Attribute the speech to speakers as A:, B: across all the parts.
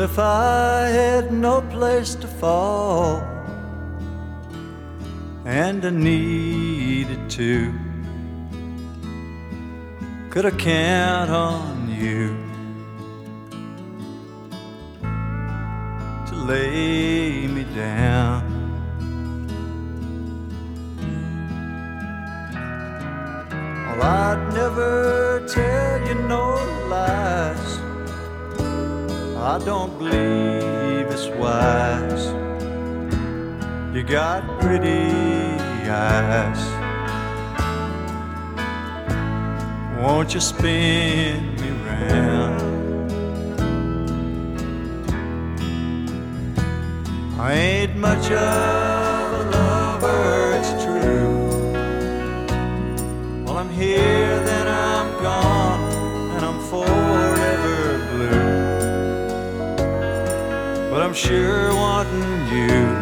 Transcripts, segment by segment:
A: if I had no place to fall and I needed to, could I count on you to lay me down? Well, I'd never tell you no lies. I don't believe it's wise. You got pretty eyes. Won't you spin me round? I ain't much of a lover, it's true. Well, I'm here, then I'm gone, and I'm forever blue. But I'm sure wanting you.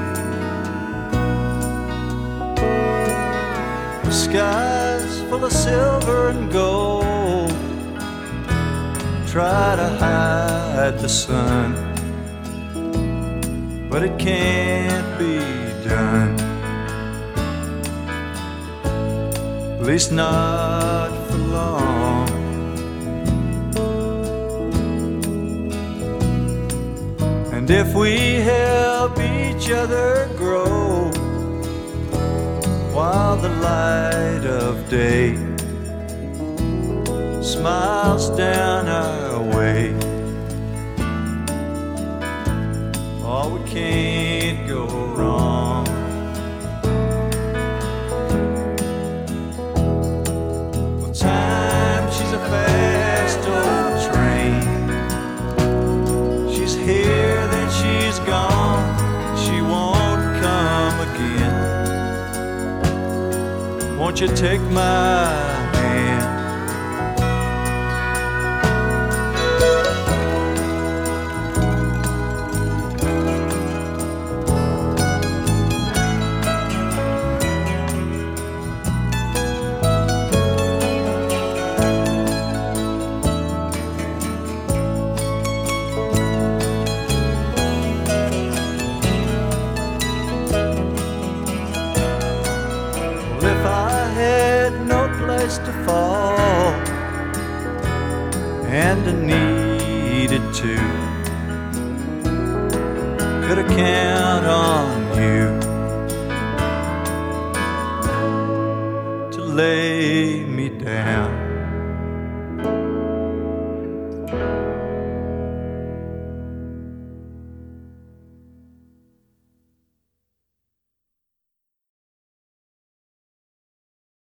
A: The sky's full of silver and gold. Try to hide the sun, but it can't be done. At least not for long. And if we help each other grow while the light of day smiles down our way, oh, we can't go wrong. Well, time, she's a fast old train. She's here, then she's gone. She won't come again. Won't you take my hand? If I had no place to fall and I needed to, could I count on you to lay me down?